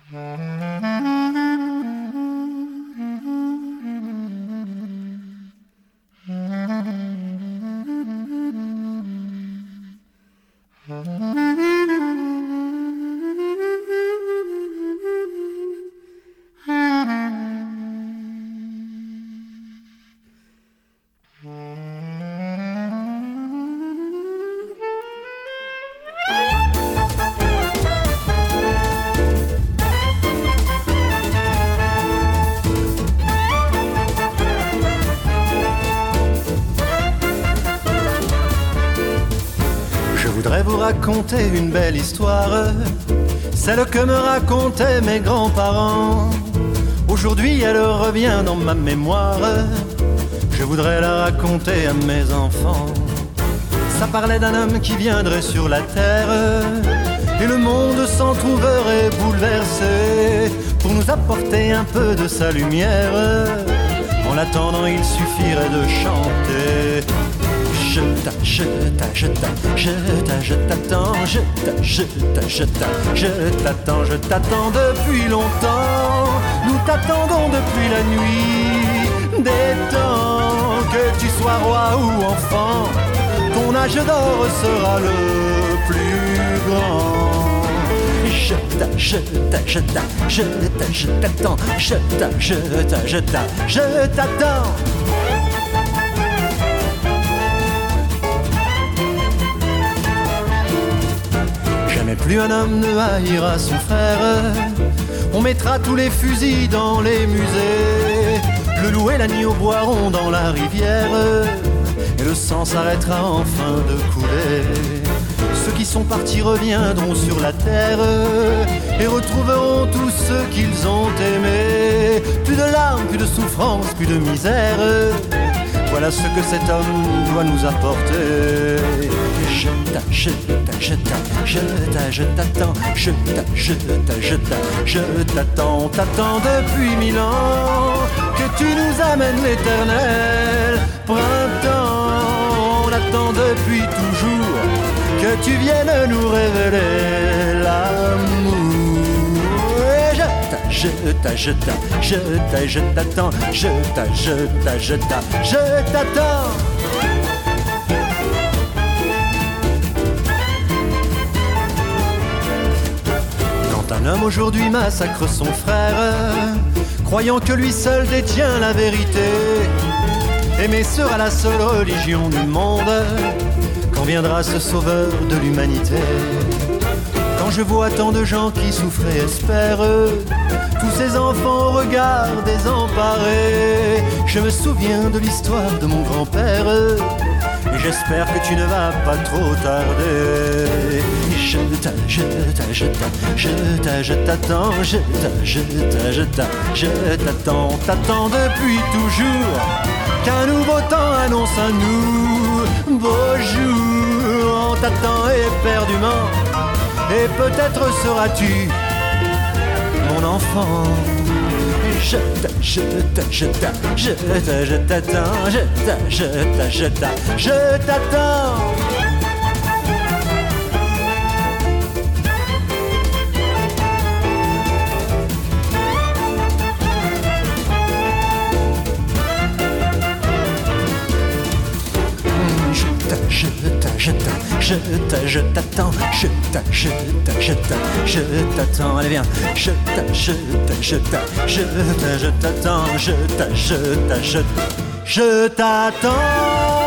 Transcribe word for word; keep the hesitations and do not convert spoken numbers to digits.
Raconter une belle histoire, celle que me racontaient mes grands-parents. Aujourd'hui elle revient dans ma mémoire, je voudrais la raconter à mes enfants. Ça parlait d'un homme qui viendrait sur la terre et le monde s'en trouverait bouleversé pour nous apporter un peu de sa lumière. En attendant il suffirait de chanter. Je t'a, je t'a, je t'a, je t'a, je t'attends, je t'a, je t'a, je t'a, je t'attends, je t'attends depuis longtemps. Nous t'attendons depuis la nuit des temps. Que tu sois roi ou enfant, ton âge d'or sera le plus grand. Je t'a, je t'a, je t'a, je t'a, je t'attends, je t'a, je t'a, je t'a, je t'attends. Jamais plus un homme ne haïra son frère. On mettra tous les fusils dans les musées. Le loup et l'agneau boiront dans la rivière. Et le sang s'arrêtera enfin de couler. Ceux qui sont partis reviendront sur la terre et retrouveront tous ceux qu'ils ont aimés. Plus de larmes, plus de souffrance, plus de misère. Voilà ce que cet homme doit nous apporter. Je t'a, je t'a, je t'a, je t'a, je t'attends, je t'a, je t'a, je t'a, je t'attends, on t'attend depuis mille ans. Que tu nous amènes l'éternel printemps. On attend depuis toujours que tu viennes nous révéler l'amour. Et je t'a, je t'a, je t'a, je t'attends, je t'a, je t'a, je t'a, je t'attends. Un homme aujourd'hui massacre son frère, croyant que lui seul détient la vérité. Aimer sera la seule religion du monde quand viendra ce sauveur de l'humanité. Quand je vois tant de gens qui souffrent et espèrent, tous ces enfants au regard désemparés, je me souviens de l'histoire de mon grand-père. Et j'espère que tu ne vas pas trop tarder. Je t'a, je t'a, je t'a, je t'a, je t'attends, je t'a, je t'a, je t'a, je t'attends, on t'attend depuis toujours. Qu'un nouveau temps annonce un nouveau jour. On t'attend éperdument, et peut-être seras-tu mon enfant. Je t'a, je t'a, je t'a, je t'a, je t'attends, je t'a, je t'a, je t'a, je t'attends. Je t'a, je t'a, je t'a, je t'attends, je t'a, je t'a, je t'a, je t'attends, allez viens, je t'a, je t'a, je t'a, je t'a, je t'attends, je t'a, je t'a, je je t'attends.